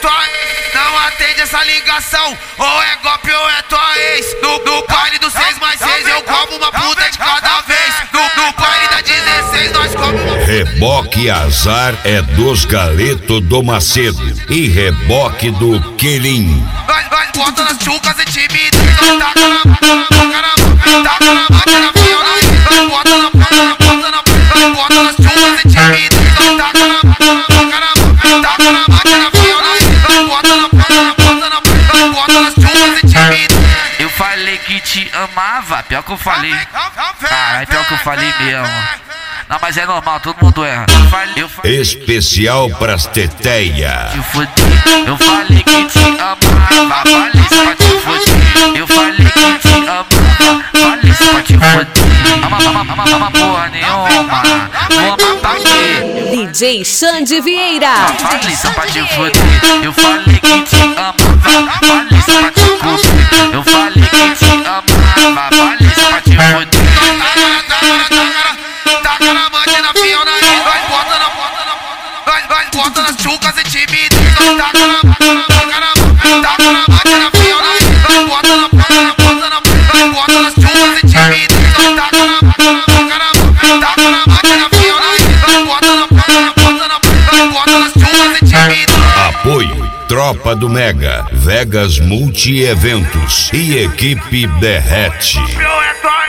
tua ex. Não atende essa ligação, ou é golpe ou é tua ex. No baile do 6+6 eu como uma puta de cada vez. No baile da 16 nós comemos. Reboque Azar é dos Galeto do Macedo e reboque do Querim. Nós bota nas chucas e timidez. Taca na máquina, fio na rede. Nós bota nas chucas e timidez. Taca na máquina, fio na rede. Nós bota nas chucas e timidez. Eu falei que te amava, pior que eu falei. Caralho, pior que eu falei mesmo. Não, mas é normal, todo mundo erra. Eu falei Especial pras teteia. te foder. Eu falei que te amava, falei só pra te foder. Eu falei que te amava, falei só pra te foder. Ama porra nenhuma, vou amar pra quê? DJ Xande Vieira. Falei só pra te foder. Eu falei que te amava, falei só pra te comer. Eu falei que te amava, falei só pra te foder. Taca na máquina, fio na rede. Nós bota nas chucas e timidez. Taca na máquina, fio na rede. Nós bota nas chucas e timidez. Taca na máquina, fio na rede. Nós bota nas chucas e timidez. Apoio Tropa do Mega, Vegas Multi Eventos e Equipe Derrete. É tua